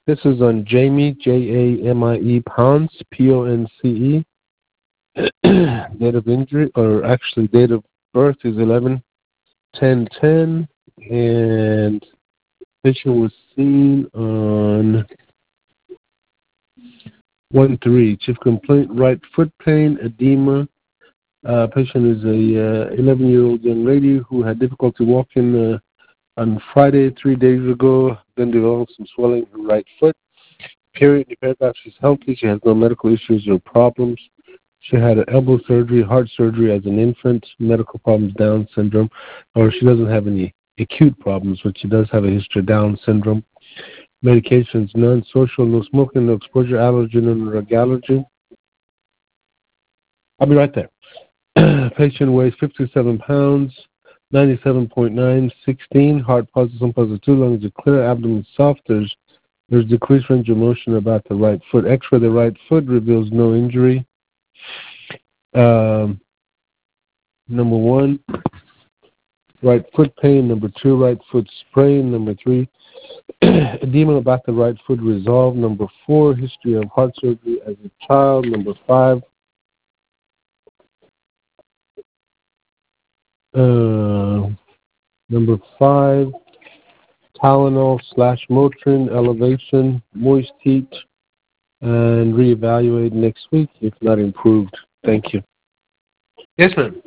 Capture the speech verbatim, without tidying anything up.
This is on Jamie, J A M I E, Ponce, P O N C E. Date of injury, or actually date of birth is eleven ten ten, and patient was seen on one three. Chief complaint, right foot pain, edema. Uh, patient is a eleven-year-old young lady who had difficulty walking uh, on Friday, three days ago, then developed some swelling in her right foot. Period. The paragraph, she's healthy. She has no medical issues or problems. She had an elbow surgery, heart surgery as an infant, medical problems, Down syndrome, or she doesn't have any acute problems, but she does have a history of Down syndrome. Medications, none. Social, no smoking, no exposure, allergen, and drug allergy. I'll be right there. Patient weighs fifty-seven pounds, ninety-seven point nine, sixteen, heart positive, one positive, two, lungs are clear, abdomen soft. There's, there's decreased range of motion about the right foot. X-ray of the right foot reveals no injury. Um, number one, right foot pain. Number two, right foot sprain. Number three, edema about the right foot resolved. Number four, history of heart surgery as a child. Number five, uh, number five, Tylenol slash Motrin, elevation, moist heat, and reevaluate next week if not improved. Thank you. Yes, ma'am.